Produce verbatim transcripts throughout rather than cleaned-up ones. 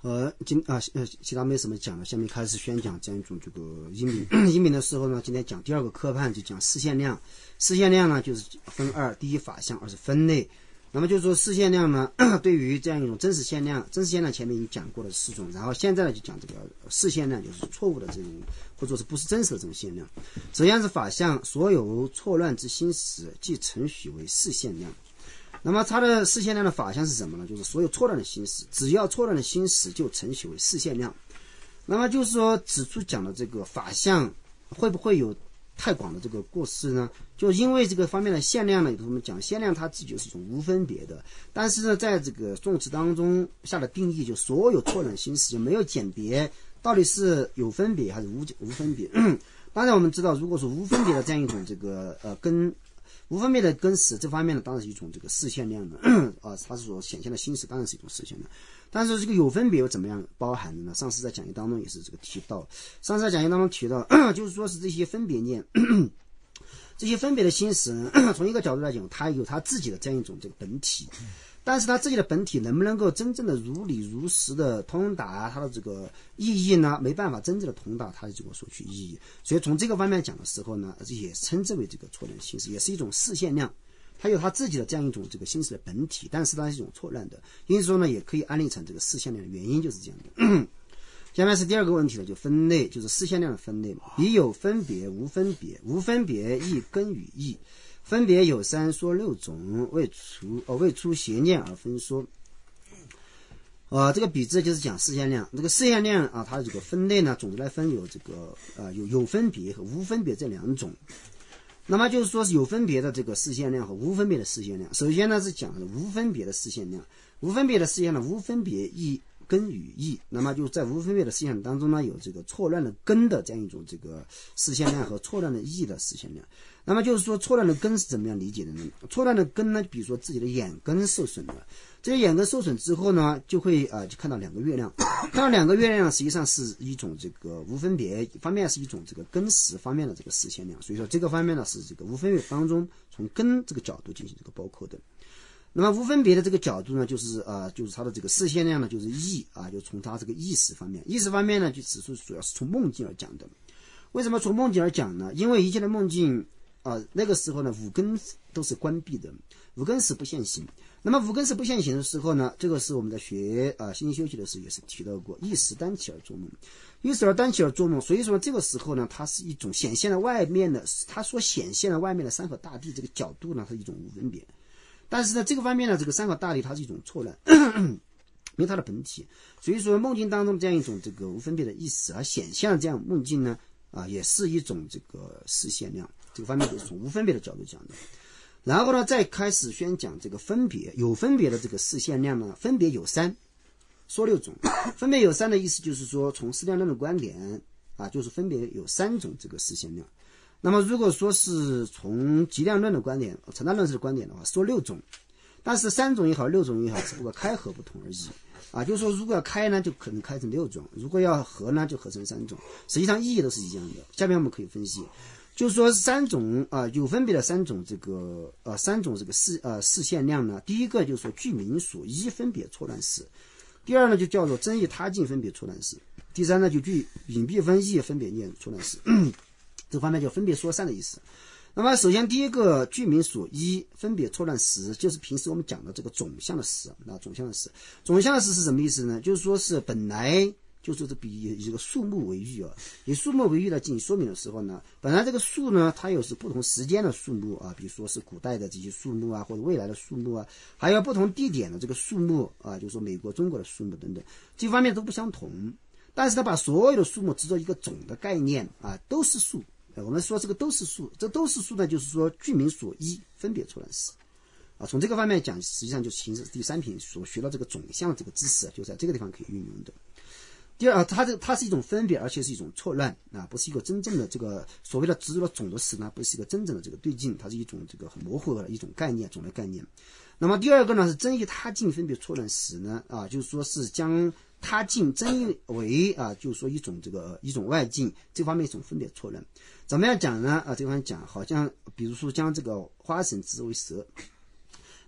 呃，今啊呃，其他没什么讲了，下面开始宣讲这样一种这个移民移民的时候呢，今天讲第二个科判，就讲视线量。视线量呢，就是分二，第一法相，二是分类。那么就是说视线量呢，对于这样一种真实线量，真实线量前面已经讲过了四种，然后现在呢就讲这个视线量，就是错误的这种或者说是不是真实的这种线量。首先是法相，所有错乱之心识，即承许为视线量。那么它的视线量的法相是什么呢？就是所有错乱的心识，只要错乱的心识就承许为视线量。那么就是说指出讲的这个法相会不会有太广的这个过失呢？就因为这个方面的限量呢，我们讲限量它自己就是一种无分别的，但是呢，在这个宋词当中下的定义，就所有错乱心识就没有鉴别到底是有分别还是无无分别。当然我们知道，如果说无分别的这样一种这个呃跟无分别的根识这方面呢，当然是一种这个视线量的啊，它是所显现的心识当然是一种视线量。但是这个有分别又怎么样包含的呢？上次在讲义当中也是这个提到，上次在讲义当中提到，就是说是这些分别念，这些分别的心识呢，从一个角度来讲，它有它自己的这样一种这个本体，但是它自己的本体能不能够真正的如理如实的通达它的这个意义呢？没办法真正的通达它的这个所取意义。所以从这个方面讲的时候呢，也称之为这个错乱心识，也是一种视线量。它有它自己的这样一种这个心识的本体，但是它是一种错乱的，因此说呢，也可以安立成这个视线量的原因就是这样的。下面是第二个问题了，就分类，就是视线量的分类嘛。已有分别，无分别，无分别亦根与义。分别有三，说六种，为除呃为出邪念而分说。呃，这个比字就是讲视线量。这个视线量啊，它的这个分类呢，总的来分有这个呃有有分别和无分别这两种。那么就是说是有分别的这个视线量和无分别的视线量。首先呢是讲的无分别的视线量，无分别的视线量，无分别义根与义。那么就在无分别的视线量当中呢，有这个错乱的根的这样一种这个视线量和错乱的义的视线量。那么就是说错乱的根是怎么样理解的呢？错乱的根呢，比如说自己的眼根受损了，这些眼根受损之后呢，就会啊、呃、就看到两个月亮，看到两个月亮实际上是一种这个无分别方面是一种这个根识方面的这个视线量，所以说这个方面呢是这个无分别当中从根这个角度进行这个包括的。那么无分别的这个角度呢，就是啊、呃，就是它的这个视线量呢，就是意啊，就从它这个意识方面，意识方面呢，就指出主要是从梦境而讲的。为什么从梦境而讲呢？因为一切的梦境啊，那个时候呢，五根都是关闭的，五根识不现行。那么五根识不现行的时候呢，这个是我们在学啊心经修习的时候也是提到过，意识单起而做梦，意识而单起而做梦。所以说这个时候呢，它是一种显现了外面的，它所显现了外面的山河大地这个角度呢，是一种无分别。但是呢，这个方面呢，这个山河大地它是一种错乱，因为它的本体。所以说梦境当中这样一种这个无分别的意识而显现了这样梦境呢，啊，也是一种这个视线量。这个方面就是从无分别的角度讲的。然后呢，再开始宣讲这个分别，有分别的这个视线量呢，分别有三，说六种。分别有三的意思就是说，从视量论的观点啊，就是分别有三种这个视线量。那么如果说是从极量论的观点、成大论式的观点的话，说六种，但是三种也好，六种也好，只不过开合不同而已啊。就是说，如果要开呢，就可能开成六种；如果要合呢，就合成三种。实际上意义都是一样的。下面我们可以分析。就是说三种啊、呃、有分别的三种这个呃三种这个视呃视线量呢，第一个就是说具名所依分别错乱识，第二呢就叫做真意他境分别错乱识，第三呢就具隐蔽分异分别念错乱识，这方面就分别说散的意思。那么首先第一个具名所依分别错乱识，就是平时我们讲的这个总相的识啊，总相的识，总相的识是什么意思呢？就是说是本来。就是这比以这个树木为喻啊，以树木为喻来进行说明的时候呢，本来这个树呢，它有是不同时间的树木啊，比如说是古代的这些树木啊，或者未来的树木啊，还有不同地点的这个树木啊，就是说美国、中国的树木等等，这方面都不相同。但是它把所有的树木制作一个总的概念啊，都是树。我们说这个都是树，这都是树呢，就是说具名所依分别错乱识啊。从这个方面讲，实际上就形成第三品所学到这个总相这个知识，就在这个地方可以运用的。第二，它这它是一种分别，而且是一种错乱啊，不是一个真正的这个所谓的植入了总的识呢，不是一个真正的这个对境，它是一种这个很模糊的一种概念，总的概念。那么第二个呢是真意他境分别错乱识呢啊，就是说是将他境真意为啊，就是说一种这个一种外境，这方面一种分别错乱。怎么样讲呢？啊，这方面讲好像比如说将这个花绳指为蛇。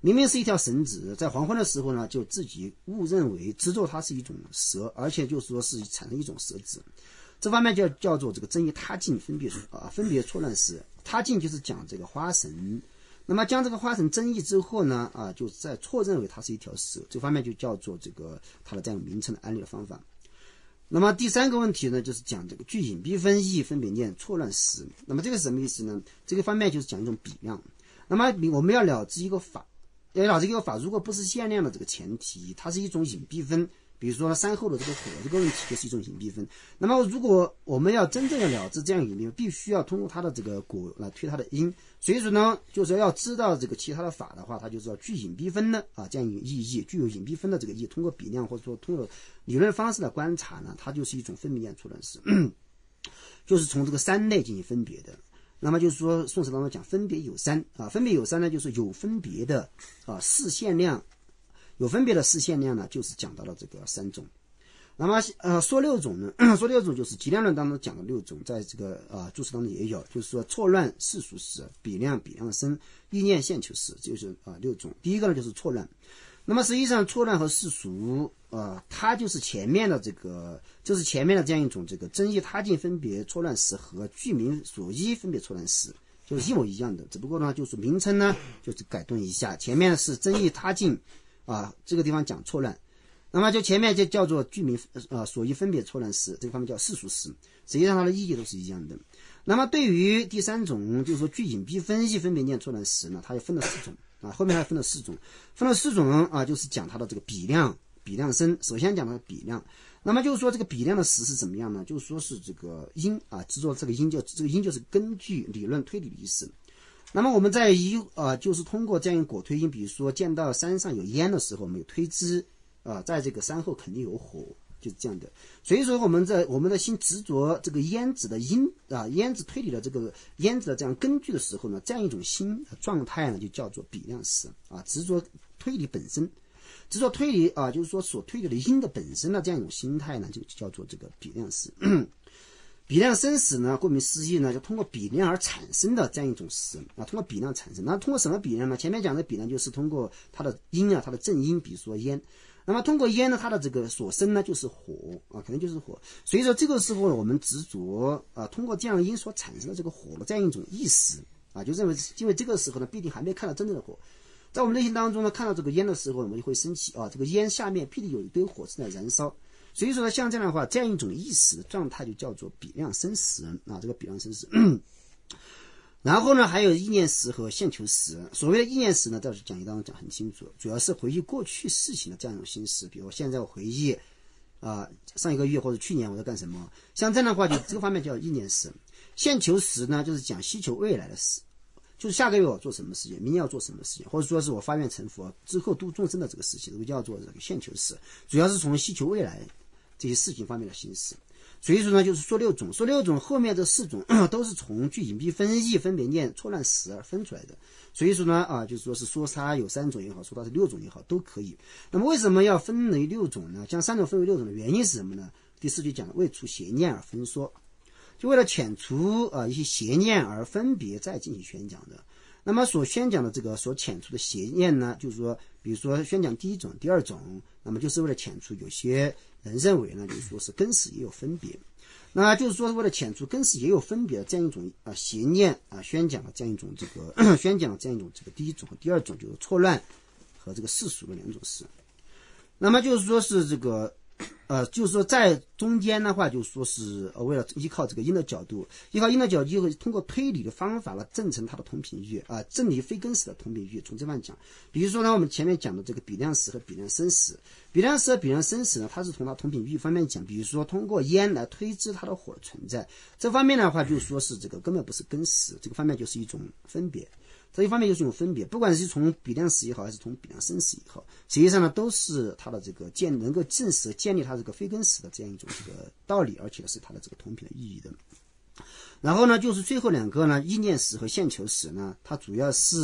明明是一条绳子，在黄昏的时候呢，就自己误认为执着它是一种蛇，而且就是说是产生一种蛇子。这方面就叫做这个争议他境分别啊分别错乱时，他境就是讲这个花神。那么将这个花神争议之后呢，啊，就在错认为它是一条蛇，这方面就叫做这个它的这样名称的安立的方法。那么第三个问题呢，就是讲这个具隐蔽分义分别念错乱时。那么这个是什么意思呢？这个方面就是讲一种比量。那么我们要了知一个法，要了知一个法，如果不是限量的这个前提，它是一种隐蔽分。比如说山后的这个火这个问题就是一种隐蔽分。那么如果我们要真正的了知这样隐蔽分，必须要通过它的这个果来推它的因。所以说呢，就是要知道这个其他的法的话，它就是要具隐蔽分的啊这样一个意义，具有隐蔽分的这个意义，通过比量或者说通过理论方式的观察呢，它就是一种分别念错乱时，就是从这个三类进行分别的。那么就是说宋词当中讲分别有三啊，分别有三呢，就是有分别的啊四限量。有分别的四限量呢，就是讲到了这个三种。那么呃说六种呢，说六种就是极量论当中讲的六种，在这个呃注释当中也有，就是说错乱世俗时、比量比量生、意念现求时，就是啊、呃、六种。第一个呢就是错乱。那么实际上错乱和世俗呃它就是前面的这个就是前面的这样一种这个争议他境分别错乱时和具名所依分别错乱时就是一模一样的，只不过呢就是名称呢就是改动一下，前面是争议他境啊，这个地方讲错乱，那么就前面就叫做具名呃所依分别错乱时，这个方面叫世俗时，实际上它的意义都是一样的。那么对于第三种，就是说具隐蔽分析分别念错乱时呢，它又分了四种啊，后面还分了四种，分了四种啊，就是讲它的这个比量、比量生。首先讲它的比量，那么就是说这个比量的时是怎么样呢？就是说是这个因啊，执着这个因就这个因就是根据理论推理的意思。那么我们在一呃，就是通过这样一个果推因，比如说见到山上有烟的时候，我们有推知啊、呃，在这个山后肯定有火，就是这样的。所以说我们在我们的心执着这个烟子的因啊，烟子推理的这个烟子的这样根据的时候呢，这样一种心状态呢，就叫做比量时啊，执着推理本身，执着推理啊，就是说所推理的因的本身的这样一种心态呢，就叫做这个比量时。比量生死呢，顾名思义呢，就通过比量而产生的这样一种时啊，通过比量产生。那通过什么比量呢？前面讲的比量就是通过它的因啊，它的正因，比如说烟。那么通过烟呢，它的这个所生呢就是火啊，可能就是火。所以说这个时候我们执着啊，通过这样因所产生的这个火的这样一种意识啊，就认为因为这个时候呢，必定还没看到真正的火。在我们内心当中呢，看到这个烟的时候，我们就会生气啊，这个烟下面必定有一堆火正在燃烧。所以说呢，像这样的话，这样一种意识的状态就叫做比量生死啊，这个比量生死。然后呢，还有意念时和现求时。所谓的意念时呢，在讲义当中讲很清楚，主要是回忆过去事情的这样一种心思。比如现在我回忆啊、呃，上一个月或者去年我在干什么，像这样的话，就这个方面叫意念时。现求时呢，就是讲希求未来的事，就是下个月我做什么事情，明年要做什么事情，或者说是我发愿成佛之后度众生的这个事情，这个叫做这个现求时，主要是从希求未来这些事情方面的心思。所以说呢，就是说六种，说六种后面这四种都是从具隐蔽分义分别念错乱时而分出来的。所以说呢，啊，就是说是说它有三种也好，说它是六种也好，都可以。那么为什么要分为六种呢？将三种分为六种的原因是什么呢？第四句讲了，为除邪念而分说，就为了遣除啊一些邪念而分别再进行宣讲的。那么所宣讲的这个所遣除的邪念呢，就是说，比如说宣讲第一种、第二种，那么就是为了遣除有些人认为呢，就是说是根死也有分别，那就是说为了遣除根死也有分别的这样一种啊邪念啊，宣讲了这样一种这个宣讲了这样一种这个第一种和第二种，就是错乱和这个世俗的两种事。那么就是说是这个。呃，就是说在中间的话，就是说是呃，为了依靠这个因的角度，依靠因的角度，就会通过推理的方法来证成它的同频域啊，证离非根死的同频域。从这方面讲，比如说呢，我们前面讲的这个比量时和比量生死，比量时和比量生死呢，它是从它同频域方面讲，比如说通过烟来推知它的火的存在，这方面的话，就是说是这个根本不是根死，这个方面就是一种分别。这一方面就是一种分别，不管是从比量时也好，还是从比量生死也好，实际上呢，都是它的这个建能够证实建立它这个非根死的这样一种这个道理，而且是它的这个同频的意义的。然后呢，就是最后两个呢，意念时和现求时呢，它主要是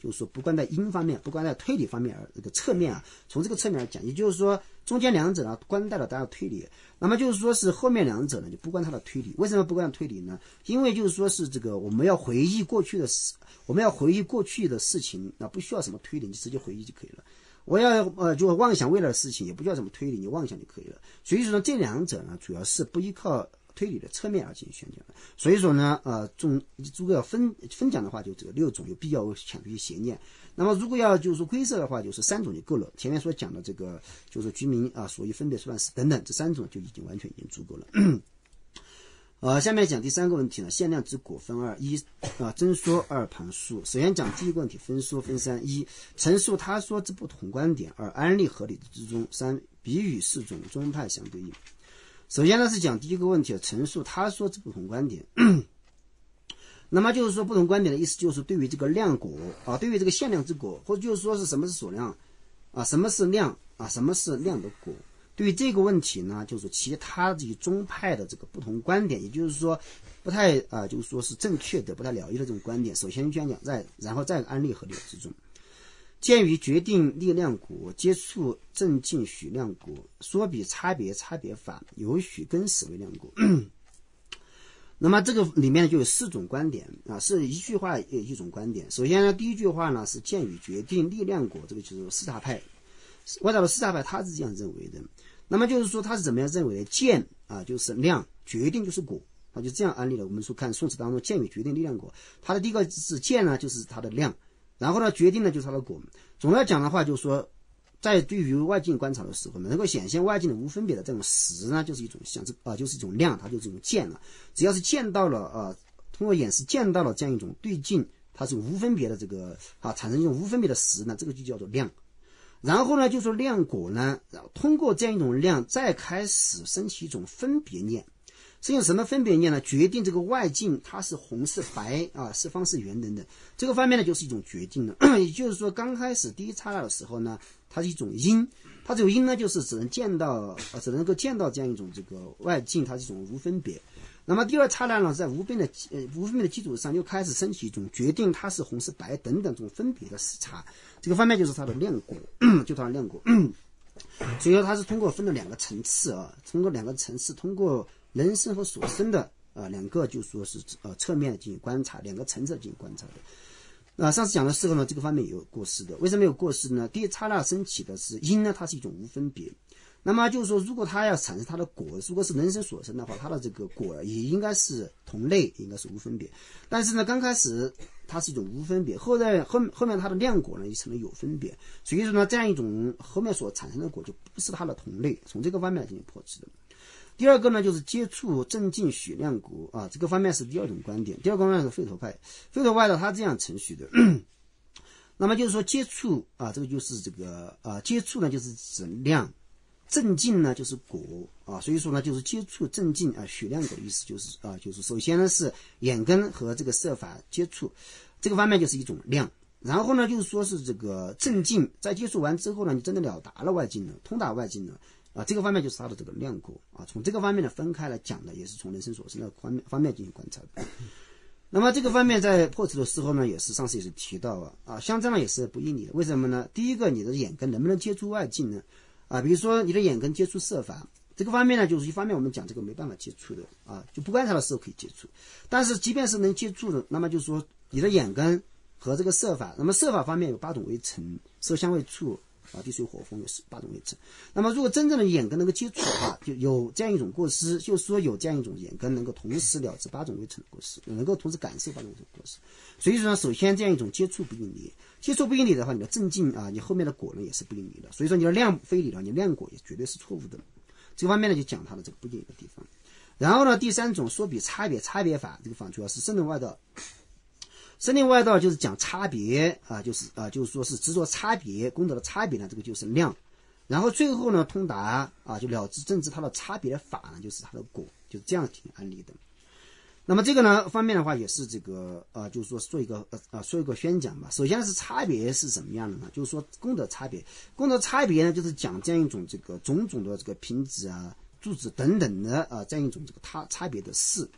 就是说不光在因方面，不光在推理方面而这个侧面啊，从这个侧面来讲，也就是说中间两者呢关带了大家推理，那么就是说是后面两者呢就不关它的推理。为什么不关推理呢？因为就是说是这个我们要回忆过去的事，我们要回忆过去的事情，那不需要什么推理，你直接回忆就可以了。我要呃就妄想未来的事情，也不需要什么推理，你妄想就可以了。所以说呢，这两者呢主要是不依靠推理的侧面而进行宣讲的。所以说呢，呃，中如果要分分讲的话，就这个六种，有必要强调邪念。那么如果要就是说灰色的话，就是三种就够了。前面所讲的这个就是居民啊，所谓分别出版史等等，这三种就已经完全已经足够了。呃，下面讲第三个问题呢，限量之果分二：一啊，真说；二旁述。首先讲第一个问题，分说分三：一、陈述他说之不同观点；二、安立合理之中；三、比喻四种宗派相对应。首先呢是讲第一个问题，陈述他说之不同观点。那么就是说不同观点的意思就是对于这个量果啊，对于这个限量之果，或者就是说是什么是所量啊，什么是量啊，什么是量的果。对于这个问题呢，就是其他这些宗派的这个不同观点，也就是说不太啊、呃，就是说是正确的、不太了义的这种观点，首先宣讲，再然后再安立合理之中。鉴于决定力量果，接触正境许量果，说比差别差别法，有许根始为量果。那么这个里面就有四种观点啊，是一句话有一种观点。首先呢，第一句话呢是鉴于决定力量果，这个就是四大派。外道的四大派他是这样认为的。那么就是说他是怎么样认为的？见啊就是量，决定就是果，他就这样安利了。我们说看宋词当中见与决定力量果，它的第一个是见呢就是它的量，然后呢决定呢就是它的果。总的来讲的话，就是说在对于外境观察的时候，能够显现外境的无分别的这种实呢，就是一种像这啊、呃、就是一种量，它就是一种见了。只要是见到了啊、呃，通过眼识见到了这样一种对境，它是无分别的这个啊产生一种无分别的实呢，这个就叫做量。然后呢，就说量果呢，通过这样一种量，再开始升起一种分别念。是用什么分别念呢？决定这个外境它是红是白啊，是方是圆等等。这个方面呢，就是一种决定了。也就是说，刚开始第一刹那的时候呢，它是一种因，它这个因呢，就是只能见到，呃，只能够见到这样一种这个外境，它是一种无分别。那么第二刹那呢，在无边的呃无分别的基础上，又开始升起一种决定它是红是白等等这种分别的视差。这个方面就是它的量果，就它的量果。所以说它是通过分了两个层次啊，通过两个层次，通过人生和所生的啊、呃、两个就说是呃侧面进行观察，两个层次进行观察的。啊、呃，上次讲的时候呢，这个方面有过失的。为什么有过失呢？第一刹那升起的是因呢，它是一种无分别。那么就是说，如果它要产生它的果，如果是人生所生的话，它的这个果也应该是同类，应该是无分别。但是呢，刚开始它是一种无分别，后来后后面它的量果呢也成了有分别。所以说呢，这样一种后面所产生的果就不是它的同类，从这个方面来进行破斥的。第二个呢，就是接触正境许量果啊，这个方面是第二种观点。第二个观点是吠陀派，吠陀派的他这样程序的。那么就是说接触啊，这个就是这个啊，接触呢就是指量。正境呢就是果啊，所以说呢就是接触正境啊，许量果的意思就是啊，就是首先呢是眼根和这个色法接触，这个方面就是一种量。然后呢就是说是这个正境，在接触完之后呢，你真的了达了外境了，通达外境了啊，这个方面就是它的这个量果啊。从这个方面呢分开来讲的，也是从人生所生的方面方面进行观察的。那么这个方面在破斥的时候呢，也是上次也是提到啊啊，像这样也是不依理的。为什么呢？第一个，你的眼根能不能接触外境呢？啊，比如说你的眼根接触色法，这个方面呢，就是一方面我们讲这个没办法接触的啊，就不观察的时候可以接触，但是即便是能接触的，那么就是说你的眼根和这个色法，那么色法方面有八种微尘，色香味触啊，地水火风有八种微尘。那么如果真正的眼根能够接触的话，就有这样一种过失，就是说有这样一种眼根能够同时了知八种微尘的过失，能够同时感受八种微尘的过失。所以说呢，首先这样一种接触不应理。接触不应理的话，你的正境啊，你后面的果呢也是不应理的。所以说你的量非理了，你量果也绝对是错误的。这个方面呢就讲它的这个不应理的地方。然后呢，第三种说比差别差别法，这个法主要是圣论外道。圣论外道就是讲差别啊，就是啊，就是说是执着差别功德的差别呢，这个就是量。然后最后呢，通达啊，就了知正知它的差别的法呢，就是它的果，就是这样挺安利的。那么这个呢方面的话也是这个呃，就是说做一个呃呃说一个宣讲吧。首先是差别是怎么样的呢？就是说功德差别，功德差别呢就是讲这样一种这个种种的这个品质啊、住址等等的啊、呃、这样一种这个差差别的事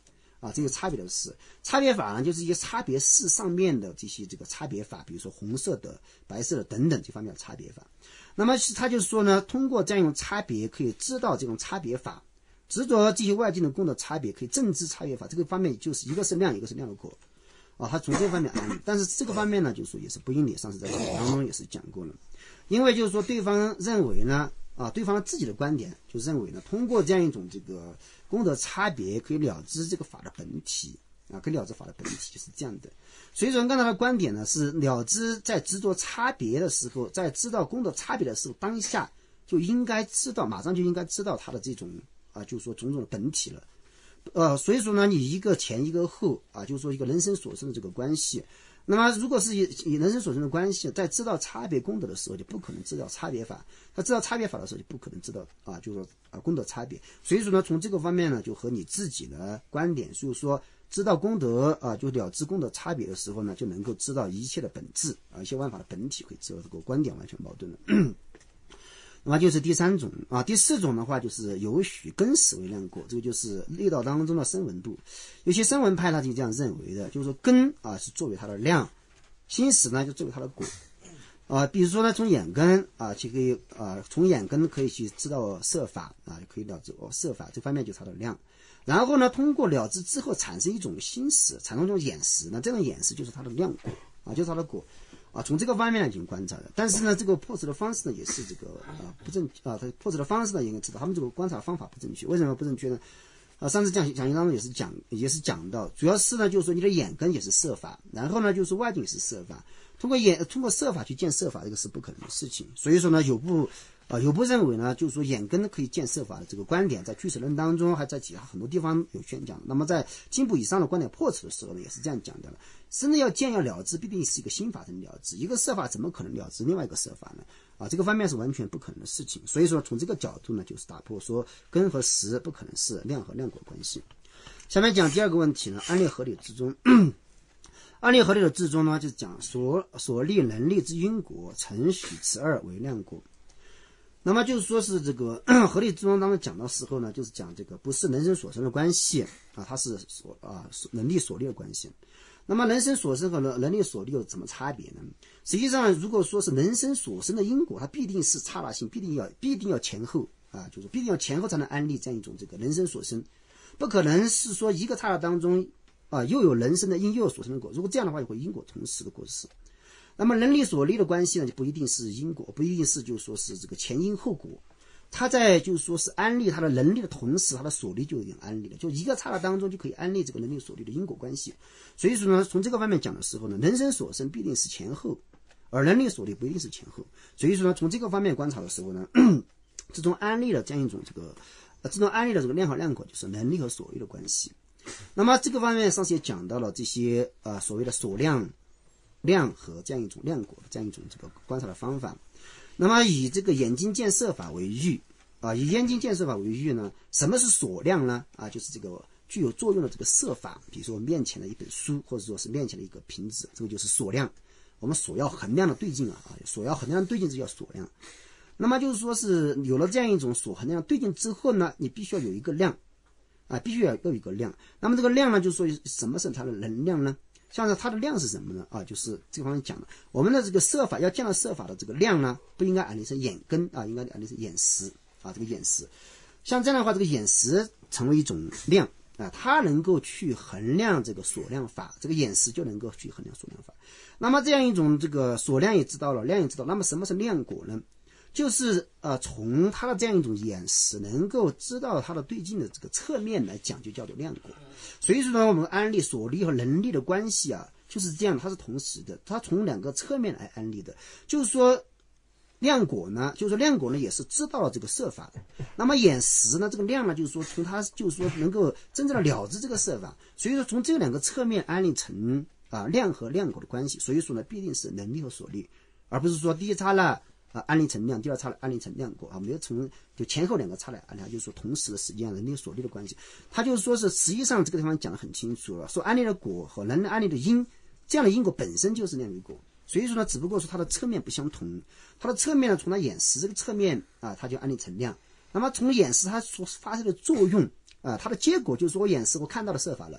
啊，这个差别的式。差别法呢，就是一些差别式上面的这些这个差别法，比如说红色的、白色的等等这方面的差别法。那么他就是说呢，通过这样一种差别，可以知道这种差别法，执着这些外境的功的差别，可以证知差别法。这个方面就是一个是量，一个是量的果。啊，他从这个方面安利，但是这个方面呢，就是说也是不应理，上次在讲当中也是讲过了。因为就是说对方认为呢，啊，对方自己的观点就认为呢，通过这样一种这个功德差别，可以了知这个法的本体啊，可以了知法的本体，就是这样的。所以说，刚才的观点呢是了知在执着差别的时候，在知道功德差别的时候，当下就应该知道，马上就应该知道它的这种啊，就是说种种的本体了。呃，所以说呢，你一个前一个后啊，就是说一个人生所生的这个关系。那么，如果是以以人生所生的关系，在知道差别功德的时候，就不可能知道差别法；他知道差别法的时候，就不可能知道啊，就是说啊功德差别。所以说呢，从这个方面呢，就和你自己的观点，就是说知道功德啊，就了知功德差别的时候呢，就能够知道一切的本质啊，一切万法的本体，可以知道这个观点完全矛盾了。那么就是第三种啊，第四种的话就是有许根识为量果，这个就是六道当中的声闻度。有些声闻派他就这样认为的，就是说根啊是作为它的量，心识呢就作为它的果啊。比如说呢，从眼根啊就可以啊，从眼根可以去知道色法啊，可以了知哦色法这方面就是它的量。然后呢，通过了知之后产生一种心识，产生一种眼识，那这种眼识就是它的量果啊，就是它的果。啊，从这个方面来进行观察的，但是呢，这个破斥的方式呢，也是这个啊不正啊，它破斥的方式呢，应该知道他们这个观察方法不正确。为什么不正确呢？啊，上次讲讲义当中也是讲，也是讲到，主要是呢，就是说你的眼根也是色法，然后呢，就是外境也是色法，通过眼通过色法去见色法，这个是不可能的事情。所以说呢，有部啊有部认为呢，就是说眼根可以见色法的这个观点，在俱舍论当中，还在其他很多地方有宣讲。那么在经部以上的观点破斥的时候呢，也是这样讲的了。真的要见要了知，必定是一个心法才能了知，一个色法怎么可能了知另外一个色法呢？啊，这个方面是完全不可能的事情。所以说从这个角度呢，就是打破说根和实不可能是量和量果关系。下面讲第二个问题呢，安立合理之中。安立合理的至中呢，就是讲所所立能力之因果，承许此二为量果。那么就是说是这个合理之中当中讲到时候呢，就是讲这个不是人生所生的关系啊，它是所啊能力所立的关系。那么人生所生和能力所立有什么差别呢？实际上，如果说是人生所生的因果，它必定是刹那性，必定要必定要前后啊，就是必定要前后才能安立这样一种这个人生所生，不可能是说一个刹那当中啊又有人生的因又有所生的果。如果这样的话，就会因果同时的过失。那么能力所立的关系呢，就不一定是因果，不一定是就是说是这个前因后果。他在就是说是安立他的能力的同时，他的所立就有点安立了，就一个刹那当中就可以安立这个能力所立的因果关系。所以说呢，从这个方面讲的时候呢，人生所生必定是前后，而能力所立不一定是前后。所以说呢，从这个方面观察的时候呢，这种安立的这样一种这个，呃，这种安立的这个量和量果就是能力和所立的关系。那么这个方面上次也讲到了这些呃所谓的所量、量和这样一种量果的这样一种这个观察的方法。那么以这个眼睛见色法为喻啊，以眼睛见色法为喻呢，什么是所量呢？啊，就是这个具有作用的这个色法，比如说面前的一本书，或者说是面前的一个瓶子，这个就是所量。我们所要衡量的对境啊，啊，所要衡量的对境就叫所量。那么就是说是有了这样一种所衡量的对境之后呢，你必须要有一个量啊，必须要有一个量。那么这个量呢，就是说什么是它的能量呢？像是它的量是什么呢？啊，就是这个方面讲的，我们的这个色法要见到色法的这个量呢，不应该安立成眼根啊，应该安立成眼识啊，这个眼识。像这样的话，这个眼识成为一种量啊，它能够去衡量这个所量法，这个眼识就能够去衡量所量法。那么这样一种这个所量也知道了，量也知道，那么什么是量果呢？就是呃，从它的这样一种眼识能够知道它的对境的这个侧面来讲，就叫做量果。所以说呢，我们安立所立和能力的关系啊，就是这样，它是同时的，它从两个侧面来安立的。就是说，量果呢，就是说量果呢也是知道了这个色法的。那么眼识呢，这个量呢，就是说从它就是说能够真正的了知这个色法。所以说从这两个侧面安立成啊量和量果的关系。所以说呢，必定是能力和所立，而不是说第一刹那啊，安立成量，第二刹那安立成量果啊，没有从就前后两个刹那安立，就是说同时的时间能力所立的关系。他就是说是实际上这个地方讲得很清楚了，说安立的果和能安立的因，这样的因果本身就是量与果。所以说呢，只不过说它的侧面不相同，它的侧面呢，从它眼识这个侧面啊，它就安立成量。那么从眼识它所发生的作用啊，它的结果就是说我眼识我看到了色法了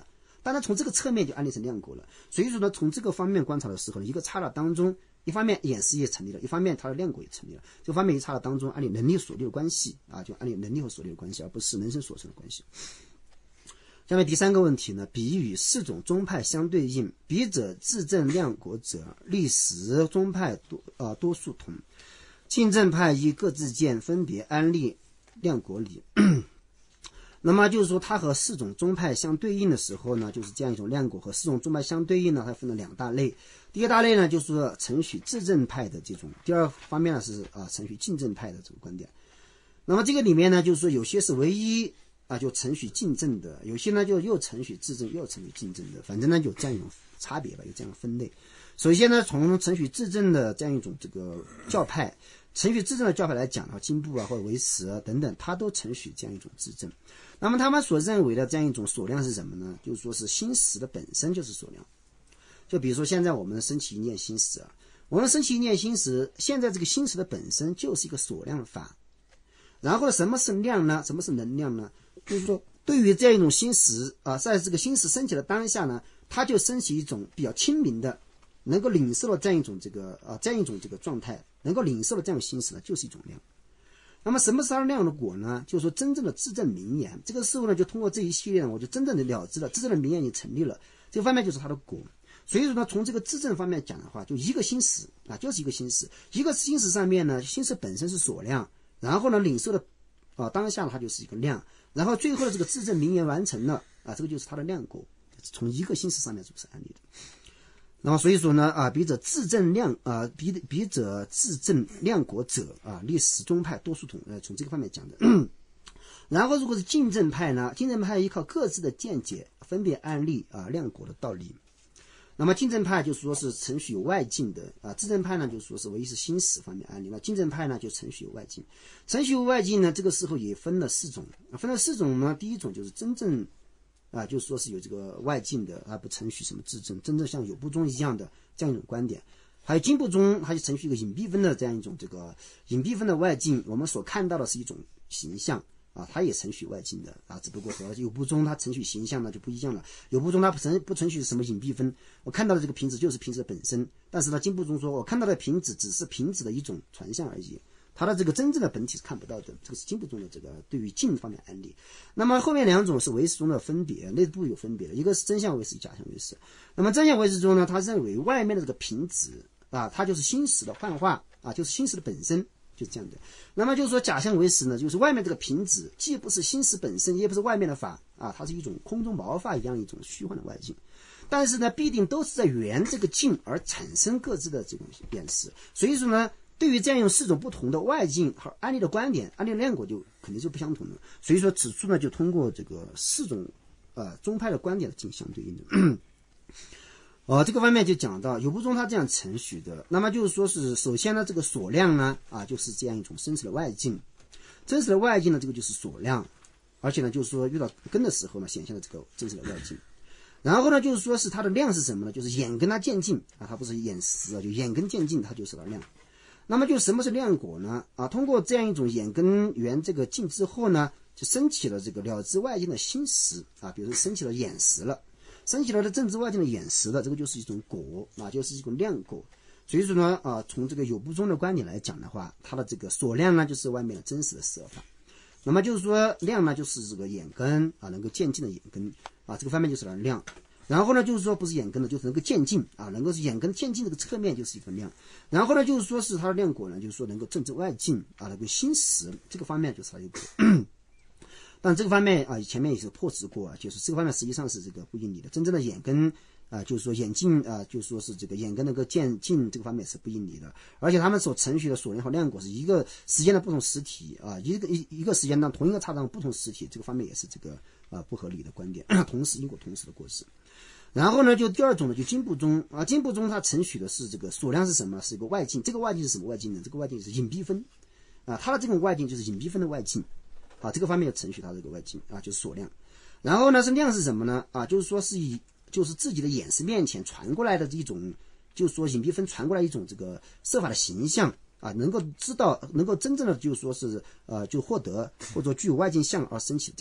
当然从这个侧面就安利成亮果了。所以说呢，从这个方面观察的时候呢，一个刹那当中，一方面演示也成立了，一方面它的亮果也成立了。这方面一刹那当中，按你能力所立的关系啊，就按你能力和所立的关系，而不是人生所成的关系。下面第三个问题呢，比与四种宗派相对应，笔者自证亮果者，历时宗派多呃多数同，竞正派依各自见分别安立亮果理。那么就是说，它和四种宗派相对应的时候呢，就是这样一种亮果和四种宗派相对应呢，它分了两大类。第一个大类呢，就是说承许自证派的这种；第二方面呢是啊承许竞正派的这个观点。那么这个里面呢，就是说有些是唯一啊就承许竞正的，有些呢就又承许自证又承许竞正的，反正呢有这样一种差别吧，有这样的分类。首先呢，从承许自证的这样一种这个教派。承许自证的教派来讲的话，经部啊或者唯识啊等等，它都承许这样一种自证。那么他们所认为的这样一种所量是什么呢？就是说是心识的本身就是所量。就比如说现在我们升起一念心识啊，我们升起一念心识，现在这个心识的本身就是一个所量法。然后什么是量呢？什么是能量呢？就是说对于这样一种心识啊，在这个心识升起的当下呢，它就升起一种比较清明的，能够领受到这样一种这个啊这样一种这个状态。能够领受的这样的心识呢，就是一种量。那么什么是它的量的果呢？就是说真正的自证明言。这个时候呢，就通过这一系列呢，我就真正的了知了，自证的明言已经成立了。这个方面就是它的果。所以说呢，从这个自证方面讲的话，就一个心识啊，就是一个心识，一个心识上面呢，心识本身是所量，然后呢，领受的啊当下呢，它就是一个量，然后最后的这个自证明言完成了啊，这个就是它的量果，从一个心识上面组成案例的。那么所以说呢，啊，笔者自证量啊，笔笔者自证量果者啊，历史宗派多数统，呃，从这个方面讲的。然后如果是竞正派呢，竞正派依靠各自的见解，分别安立啊量果的道理。那么竞正派就说是承许有外境的啊，自证派呢就说是唯一是心识方面安立。那竞正派呢就承许有外境，承许有外境呢，这个时候也分了四种，分了四种呢，第一种就是真正。啊，就是说是有这个外境的，而不承许什么自证，真正像有部宗一样的这样一种观点。还有经部宗，它就承许一个隐蔽分的这样一种这个隐蔽分的外境，我们所看到的是一种形象啊，它也承许外境的啊，只不过和有部宗它承许形象呢就不一样了。有部宗它不承不承许什么隐蔽分，我看到的这个瓶子就是瓶子的本身，但是呢，经部宗说我看到的瓶子只是瓶子的一种传相而已。它的这个真正的本体是看不到的，这个是经部宗的这个对于境方面案例。那么后面两种是唯识中的分别，内部有分别的，一个是真相唯识，假象唯识。那么真相唯识中呢，他认为外面的这个瓶子啊，它就是心识的幻化啊，就是心识的本身，就是这样的。那么就是说假象唯识呢，就是外面这个瓶子既不是心识本身，也不是外面的法啊，它是一种空中毛发一样一种虚幻的外境。但是呢，必定都是在缘这个境而产生各自的这种辨识。所以说呢，对于这样用四种不同的外境和案例的观点，案例的量果就肯定是不相同的。所以说此处呢，就通过这个四种呃宗派的观点的进行相对应的。呃，这个方面就讲到有部宗他这样承许的，那么就是说是首先呢，这个所量呢啊，就是这样一种真实的外境，真实的外境呢，这个就是所量，而且呢，就是说遇到根的时候呢，显现了这个真实的外境。然后呢，就是说是它的量是什么呢？就是眼跟它渐进啊，它不是眼识啊，就眼跟渐进，它就是它的量。那么就什么是量果呢？啊，通过这样一种眼跟缘这个境之后呢，就升起了这个了知外境的心识啊，比如说升起了眼识了，升起了的正知外境的眼识了，这个就是一种果啊，就是一种量果。所以说呢，啊，从这个有部宗的观点来讲的话，它的这个所量呢，就是外面的真实的色法。那么就是说量呢，就是这个眼根啊，能够渐进的眼根啊，这个方面就是它的量。然后呢，就是说不是眼根的，就是能够渐进啊，能够是眼根渐进这个侧面就是一个量。然后呢，就是说是它的量果呢，就是说能够正知外境啊，能够心识这个方面就是它一个。但这个方面啊，前面也是破执过啊，就是这个方面实际上是这个不应理的。真正的眼根啊，就是说眼镜啊，就是说是这个眼根能够渐进这个方面是不应理的。而且他们所承许的所量和量果是一个时间的不同实体啊，一个一一个时间当同一个刹那不同实体，这个方面也是这个啊不合理的观点，同时因果同时的过失。然后呢，就第二种呢，就经部宗啊，经部宗它承许的是这个所量是什么？是一个外境。这个外境是什么外境呢？这个外境是隐蔽分啊，它的这种外境就是隐蔽分的外境啊，这个方面要承许它这个外境啊，就是所量。然后呢，是量是什么呢？啊，就是说是以就是自己的眼识面前传过来的一种，就是说隐蔽分传过来一种这个色法的形象啊，能够知道，能够真正的就是说是呃，就获得或者具有外境相而升起这样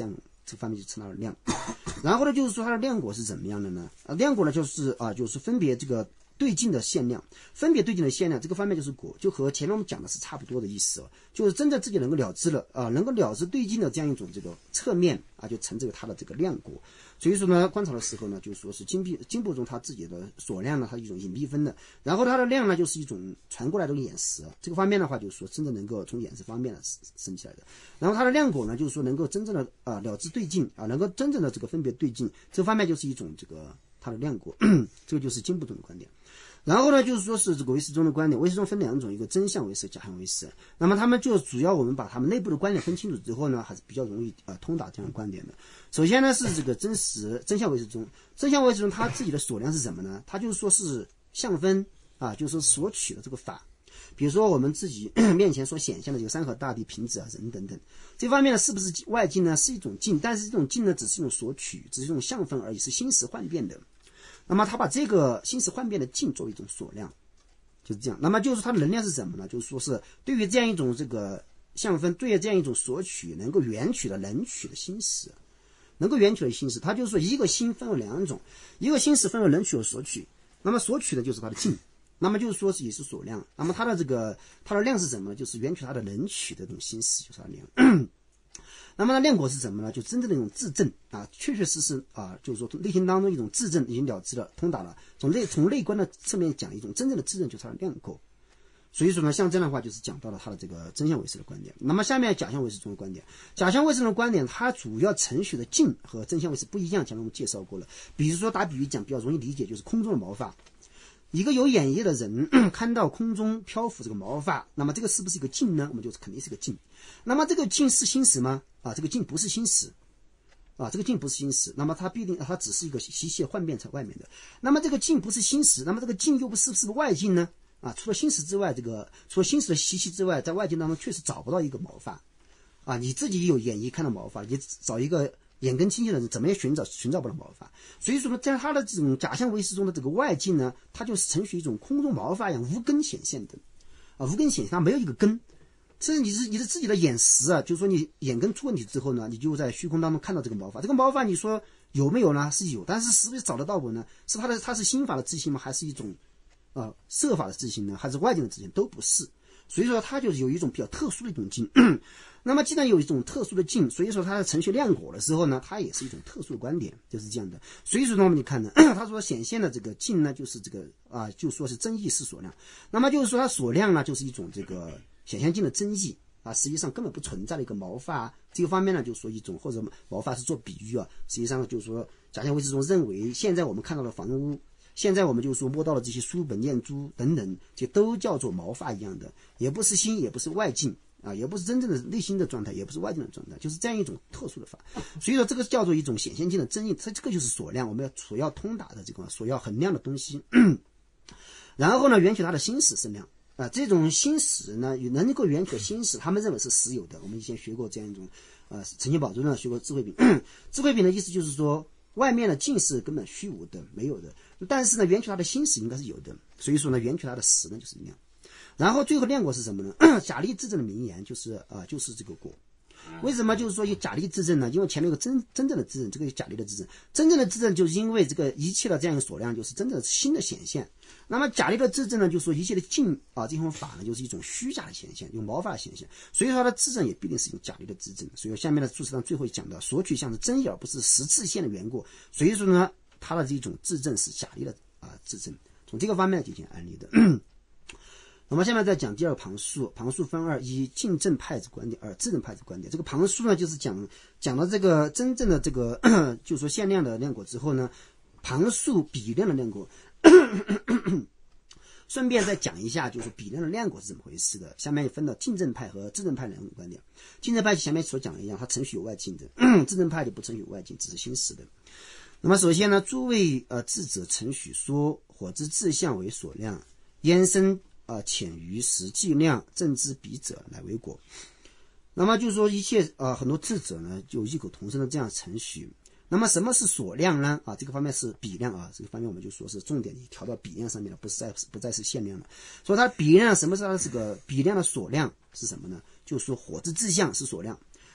这个方面就称它的量。然后呢，就是说它的量果是怎么样的呢？啊，量果呢就是啊，就是分别这个对境的限量，分别对境的限量，这个方面就是果，就和前面我们讲的是差不多的意思哦，就是真正自己能够了知了啊，能够了知对境的这样一种这个侧面啊，就成这个它的这个量果。所以说呢，观察的时候呢，就是说是经闭经部中它自己的锁量呢，它是一种隐蔽分的，然后它的量呢，就是一种传过来的眼识，这个方面的话，就是说真正能够从眼识方面呢生起来的。然后它的量果呢，就是说能够真正的啊了知对境啊，能够真正的这个分别对境，这方面就是一种这个它的量果，这个就是经部中的观点。然后呢，就是说是这个唯识中的观点，唯识中分两种，一个真相唯识、假象唯识。那么他们就主要我们把他们内部的观点分清楚之后呢，还是比较容易呃通达这样的观点的。首先呢是这个真实真相唯识中，真相唯识中它自己的锁量是什么呢？它就是说是相分啊，就是说所取的这个法。比如说我们自己面前所显现的这个山河大地、瓶子啊、人等等，这方面呢是不是外境呢？是一种境，但是这种境呢只是一种所取，只是一种相分而已，是心识幻变的。那么他把这个心识幻变的境作为一种锁量，就是这样。那么就是它的能量是什么呢？就是说是对于这样一种这个相分，对于这样一种所取能够缘取的能取的心识，能够缘取的心识，它就是说一个心分为两种，一个心识分为能取和所取。那么所取的就是它的境，那么就是说是也是锁量。那么它的这个它的量是什么呢？就是缘取它的能取的这种心识，就是它的量。那么呢，量果是什么呢？就真正的一种自证啊，确确实实啊，就是说从内心当中一种自证已经了知了，通达了。从内从内观的侧面讲，一种真正的自证就是它的量果。所以说呢，像这样的话，就是讲到了它的这个真相唯识的观点。那么下面假象唯识中的观点，假象唯识中的观点，它主要程序的境和真相唯识不一样，前面我们介绍过了。比如说打比喻讲，比较容易理解，就是空中的毛发。一个有眼业的人看到空中漂浮这个毛发，那么这个是不是一个境呢？我们就肯定是个境。那么这个境是心识吗？啊，这个境不是心识啊，这个境不是心识。那么它必定它只是一个习气幻变在外面的。那么这个境不是心识，那么这个境又不是是不是外境呢？啊，除了心识之外，这个除了心识的习气之外，在外境当中确实找不到一个毛发啊。你自己有眼一看到毛发，你找一个眼根清净的人怎么也寻找寻找不到毛发。所以说呢，在他的这种假象唯识中的这个外境呢，它就是程序一种空中毛发一样无根显现的啊，无根显现，它没有一个根。甚至你是你的自己的眼识啊，就是说你眼根出问题之后呢，你就在虚空当中看到这个毛发，这个毛发你说有没有呢？是有，但是是不是找得到我呢？是它的它是心法的自信吗？还是一种啊色法的自信呢？还是外境的自信？都不是。所以说它就是有一种比较特殊的一种境。那么既然有一种特殊的境，所以说它在程序量果的时候呢，它也是一种特殊的观点，就是这样的。所以说呢，我们你看呢，他说显现的这个境呢，就是这个啊，就说是真意是所量。那么就是说它所量呢，就是一种这个显现境的真意啊，实际上根本不存在的一个毛发。这个方面呢，就是说一种或者毛发是做比喻啊，实际上就是说假象唯识中认为，现在我们看到的房屋。现在我们就是说摸到了这些书本念珠等等，就都叫做毛发一样的，也不是心，也不是外境啊，也不是真正的内心的状态，也不是外境的状态，就是这样一种特殊的法。所以说这个叫做一种显现境的真意，它这个就是所量，我们要所要通达的这个所要衡量的东西。然后呢，缘取它的心识生量啊，这种心识呢，能够缘取心识，他们认为是实有的。我们以前学过这样一种，呃，陈清宝中呢学过智慧品，智慧品的意思就是说。外面的境是根本虚无的，没有的。但是呢，缘取它的心识应该是有的。所以说呢，缘取它的识呢就是量。然后最后量果是什么呢？假立自证的名言就是啊、呃，就是这个果。为什么就是说有假立自证呢？因为前面有个真真正的自证，这个有假立的自证。真正的自证就是因为这个一切的这样一个所量，就是真正的心的显现。那么假立的自证呢，就是说一切的境啊，这种法呢，就是一种虚假的显现，用毛发的显现。所以说它的自证也必定是用假立的自证。所以下面的注释上最后讲到，所取像是真意而不是实自现的缘故。所以说呢，它的这种自证是假立的啊自证。从这个方面进行案例的。那么下面再讲第二个旁述，旁述分二：一净正派之观点，二自证派之观点。这个旁述呢，就是讲讲了这个真正的这个，就是说限量的量果之后呢，旁述比量的量果。顺便再讲一下，就是比量的量果是怎么回事的。下面也分到净正派和自证派两种观点。净正派前面所讲的一样，它程序有外境的；自证派就不程序有外境，只是心识的。那么首先呢，诸位呃智者程序说，火之自相为所量，焉生啊，浅于实际量，正之彼者乃为果。那么就是说，一切啊、呃、很多智者呢，就异口同声的这样程序。那么什么是所量呢？啊，这个方面是比量啊，这个方面我们就说是重点你调到比量上面了，不是再不再是限量了。所以它比量什么是它这个比量的所量是什么呢？就是说火之自相是所量。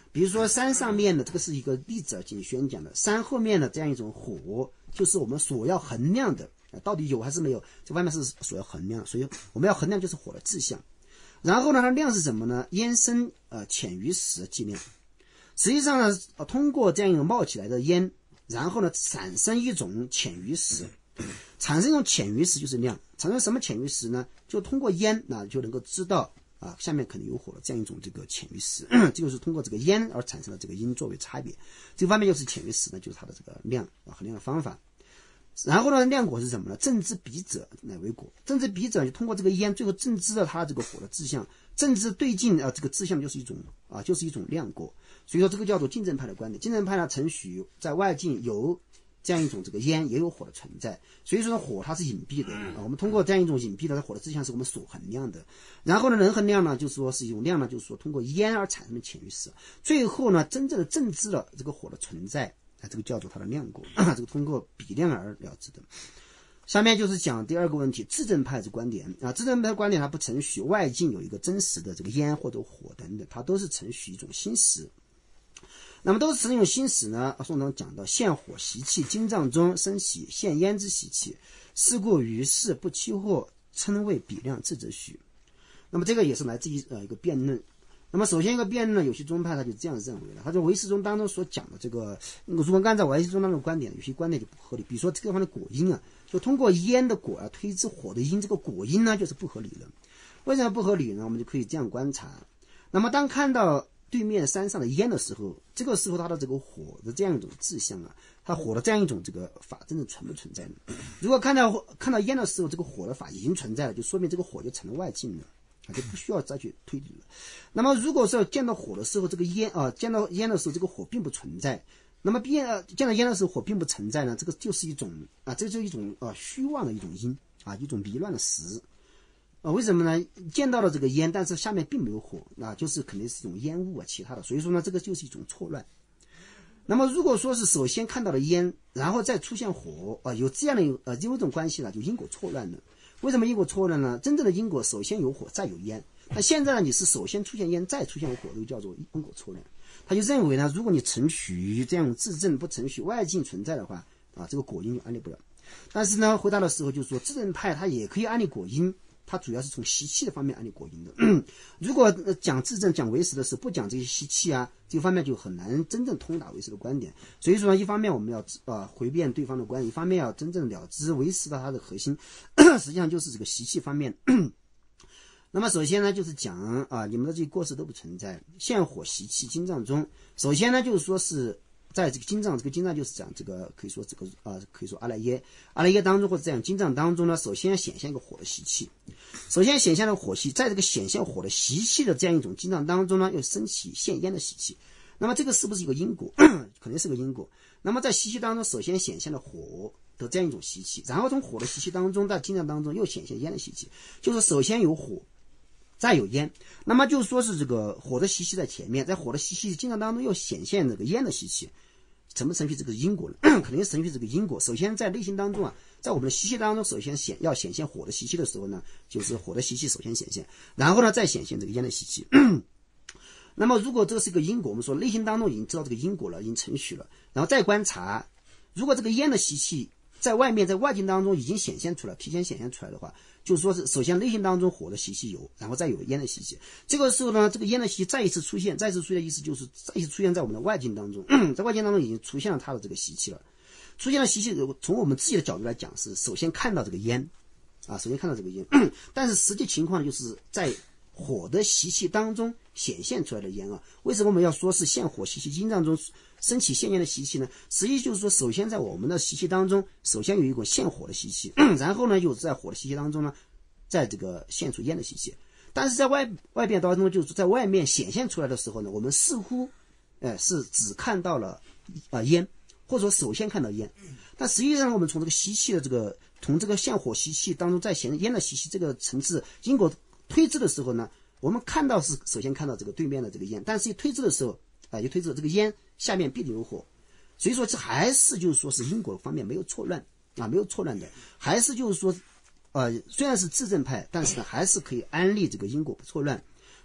比如说山上面的这个是一个例子进行宣讲的，山后面的这样一种火，就是我们所要衡量的，到底有还是没有，这方面是所要衡量，所以我们要衡量就是火的质象。然后呢，它的量是什么呢？烟深呃浅于实计量。实际上呢，呃，通过这样一种冒起来的烟，然后呢产生一种浅于实，产生一种浅于实就是量。产生什么浅于实呢？就通过烟那就能够知道啊，下面可能有火了，这样一种这个浅于实，这就是通过这个烟而产生的这个音作为差别。这个方面就是浅于实呢，就是它的这个量啊衡量的方法。然后呢，量果是什么呢？正知彼者乃为果。正知彼者就通过这个烟，最后正知了它这个火的志向，正知对境啊，这个志向就是一种啊，就是一种量果。所以说这个叫做竞争派的观点。竞争派呢，承许在外境有这样一种这个烟，也有火的存在。所以说火它是隐蔽的啊，我们通过这样一种隐蔽的火的志向是我们所衡量的。然后呢，能衡量呢，就是说是一种量呢，就是说通过烟而产生的浅于实。最后呢，真正的正知了这个火的存在。啊，这个叫做它的量果，这个通过比量而了之的。下面就是讲第二个问题，自证派之观点啊，自证派的观点它不承许外境有一个真实的这个烟或者火等等，它都是承许一种心识。那么都是承许一种心识呢，宋唐讲到现火习气，经藏中生起现烟之习气，是故于是不期货，称为比量智者许。那么这个也是来自于呃一个辩论。那么首先一个辩论，有些宗派他就这样认为了，他说唯识宗当中所讲的这个，如果按照唯识宗当中的观点，有些观点就不合理。比如说这个方面的果因啊，就通过烟的果啊推知火的因，这个果因呢就是不合理的。为什么不合理呢？我们就可以这样观察。那么当看到对面山上的烟的时候，这个时候它的这个火的这样一种志向啊，它火的这样一种这个法真正存不存在呢？如果看到看到烟的时候，这个火的法已经存在了，就说明这个火就成了外境了。就不需要再去推理了。那么如果说见到火的时候，这个烟啊，见到烟的时候，这个火并不存在。那么变呃见到烟的时候，火并不存在呢，这个就是一种啊，这就是一种啊虚妄的一种因啊，一种迷乱的实啊。为什么呢？见到了这个烟，但是下面并没有火，那、啊、就是肯定是一种烟雾啊，其他的。所以说呢，这个就是一种错乱。那么如果说是首先看到了烟，然后再出现火啊，有这样的呃有一种关系呢，就因果错乱了。为什么因果错乱呢？真正的因果首先有火，再有烟。那现在呢，你是首先出现烟，再出现火，都叫做因果错乱。他就认为呢，如果你承许这样自证，不承许外境存在的话，啊，这个果因就安立不了。但是呢，回答的时候就说，自证派他也可以安立果因，它主要是从习气的方面安立果因的。如果讲自证、讲唯识的时候，不讲这些习气啊，这个方面就很难真正通达唯识的观点。所以说呢，一方面我们要呃回辩对方的观点，一方面要真正了知唯识的它的核心，实际上就是这个习气方面。那么首先呢，就是讲啊，你们的这些过失都不存在，现火习气经藏中。首先呢，就是说是在这个经藏，这个经藏就是讲这个可以说这个啊、呃，可以说阿赖耶，阿赖耶当中或者这样经藏当中呢，首先显现一个火的习气，首先显现了火气，在这个显现火的习气的这样一种经藏当中呢，又升起现烟的习气。那么这个是不是一个因果？肯定是个因果。那么在习气当中，首先显现了火的这样一种习气，然后从火的习气当中，在经藏当中又显现烟的习气，就是首先有火。再有烟，那么就说是这个火的习气在前面，在火的习气经常当中又显现这个烟的习气，成不成续这个因果呢？肯定成续这个因果。首先在内心当中啊，在我们的习气当中，首先显要显现火的习气的时候呢，就是火的习气首先显现，然后呢再显现这个烟的习气。那么如果这个是一个因果，我们说内心当中已经知道这个因果了，已经成续了，然后再观察，如果这个烟的习气在外面在外境当中已经显现出来，提前显现出来的话，就是说是首先内心当中火的习气有，然后再有烟的习气。这个时候呢，这个烟的习气再一次出现，再次出现的意思就是再一次出现在我们的外境当中，在外境当中已经出现了它的这个习气了。出现了习气，从我们自己的角度来讲，是首先看到这个烟啊，首先看到这个烟，但是实际情况就是在火的习气当中显现出来的烟啊。为什么我们要说是现火习气经藏中升起现烟的习气呢？实际就是说，首先在我们的习气当中，首先有一种现火的习气，然后呢，又在火的习气当中呢，在这个现出烟的习气。但是在外外边当中，就是在外面显现出来的时候呢，我们似乎，呃，是只看到了啊、呃、烟，或者说首先看到烟，但实际上我们从这个习气的这个，从这个现火习气当中再显烟的习气这个层次因果推知的时候呢，我们看到是首先看到这个对面的这个烟，但是一推知的时候。啊，就推知这个烟下面必定有火，所以说这还是就是说是因果方面没有错乱啊，没有错乱的，还是就是说，呃，虽然是自证派，但是呢还是可以安立这个因果不错乱。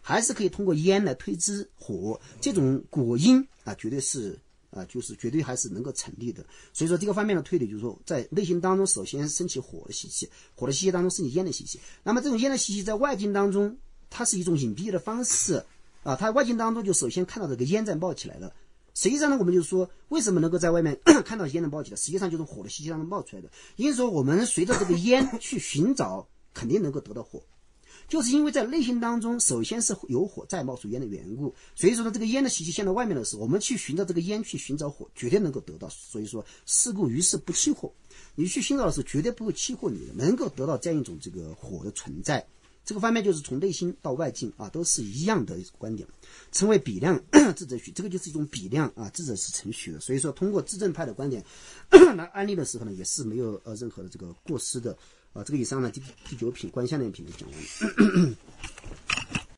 还是可以通过烟来推知火，这种果因啊，绝对是啊，就是绝对还是能够成立的。所以说这个方面的推理就是说，在内心当中首先升起火的习气，火的习气当中升起烟的习气。那么这种烟的习气在外境当中，它是一种隐蔽的方式啊，它外境当中就首先看到这个烟在冒起来了。实际上呢，我们就是说，为什么能够在外面看到烟的冒起来？实际上就是火的习气当中冒出来的。因此说，我们随着这个烟去寻找，肯定能够得到火。就是因为在内心当中，首先是有火，再冒出烟的缘故。所以说呢，这个烟的习气现到外面的时候，我们去寻找这个烟，去寻找火，绝对能够得到。所以说，是故于是不起火。你去寻找的时候，绝对不会起火你的，能够得到这样一种这个火的存在。这个方面就是从内心到外境啊，都是一样的观点，称为比量智者许，这个就是一种比量啊，智者是承许的。所以说，通过自证派的观点来安利的时候呢，也是没有呃任何的这个过失的啊。这个以上呢，第第九品观相念品就讲完了。